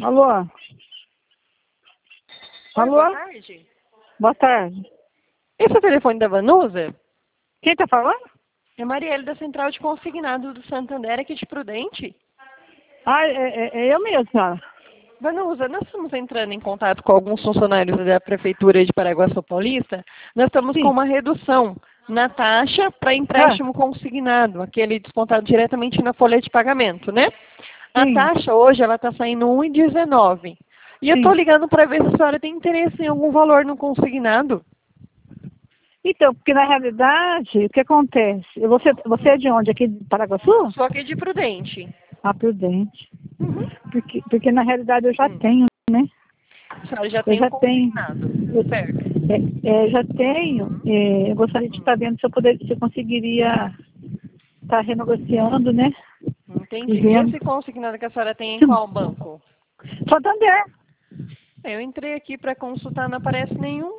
Alô? Oi, Alô? boa tarde. Boa tarde. Esse é o telefone da Vanusa? Quem tá falando? É Marielle da Central de Consignado do Santander, aqui de Prudente. Ah, é eu mesmo, senhora. Vanusa, nós estamos entrando em contato com alguns funcionários da Prefeitura de Paraguaçu Paulista. Nós estamos com Sim. uma redução na taxa para empréstimo consignado, aquele descontado diretamente na folha de pagamento, né? A Sim, taxa hoje ela está saindo 1,19. E eu estou sim. ligando para ver se a senhora tem interesse em algum valor no consignado. Então, porque na realidade, o que acontece? Você é de onde? Aqui de Paraguaçu? Só que de Prudente. Ah, Prudente. Uhum. Porque na realidade eu já Hum. tenho, né? A senhora já Eu tem um já tenho. consignado, certo? Já tenho. Uhum. Eu gostaria de estar vendo se eu conseguiria estar renegociando, né? Entendi. E E vendo. esse consignado que a senhora tem em qual banco? Santander. Eu entrei aqui para consultar, não aparece nenhum.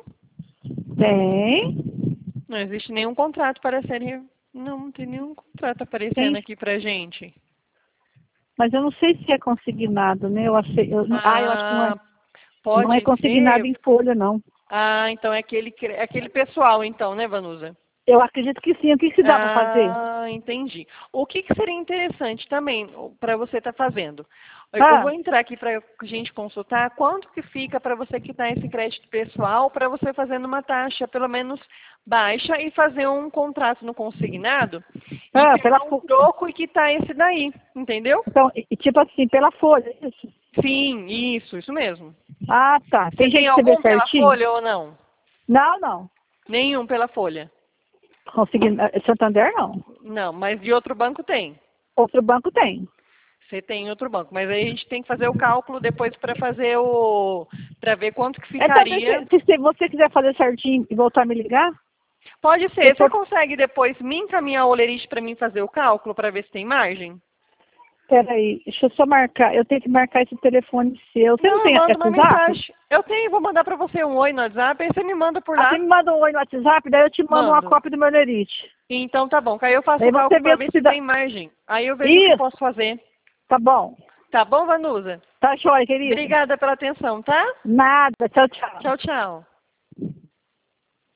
Tem. Não existe nenhum contrato aparecendo. Não tem nenhum contrato aparecendo Tem. aqui pra gente. Mas eu não sei se é consignado, né? Eu acho que Ah, não é pode consignado ser. em folha, não. Ah, então é aquele pessoal, então, né, Vanusa? Eu acredito que sim. O que se dá para fazer? Ah, entendi. O que seria interessante também para você estar fazendo? Eu Ah, vou entrar aqui para a gente consultar quanto que fica para você quitar esse crédito pessoal para você fazer numa taxa pelo menos baixa e fazer um contrato no consignado e pela pegar um folha. troco e quitar esse daí, entendeu? Então, tipo assim, pela folha, isso. Sim, isso mesmo. Ah, tá. Você Tem tem jeito de você ver algum pela certinho? folha ou não? Não, não. Nenhum pela folha. Santander, não. Não, mas de outro banco tem. Outro banco tem. Você tem em outro banco, mas aí a gente tem que fazer o cálculo depois para para ver quanto que Então, ficaria. se você quiser fazer certinho e voltar a me ligar, Pode ser. Você depois, consegue depois me encaminhar o olerite para mim fazer o cálculo para ver se tem margem? peraí, deixa eu só marcar. Eu tenho que marcar esse telefone seu. Você não Não, eu tem mando uma WhatsApp? mensagem. Eu tenho, vou mandar para você um oi no WhatsApp, aí você me manda por Ah, você lá. me manda um oi no WhatsApp, daí eu te mando uma Mando. cópia do meu lerite. Então tá bom, que aí eu faço Aí o você cálculo vê para se ver se se dá. tem margem. Aí eu vejo o que eu Isso, posso fazer. tá bom. Tá bom, Vanusa? Tá jóia, querida. Obrigada pela atenção, tá? Nada, tchau, tchau. Tchau, tchau.